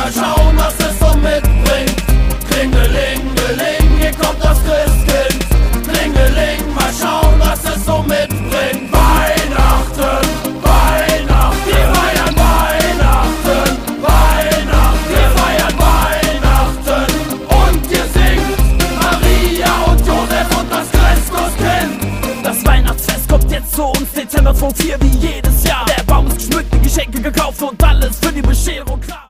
mal schauen, was es so mitbringt. Klingelingeling, hier kommt das Christkind. Klingeling, mal schauen, was es so mitbringt. Weihnachten, Weihnachten, wir feiern Weihnachten, Weihnachten, wir feiern Weihnachten. Und ihr singt Maria und Josef und das Christuskind. Das Weihnachtsfest kommt jetzt zu uns, Dezember 2004 wie jedes Jahr. Der Baum ist geschmückt, die Geschenke gekauft und alles für die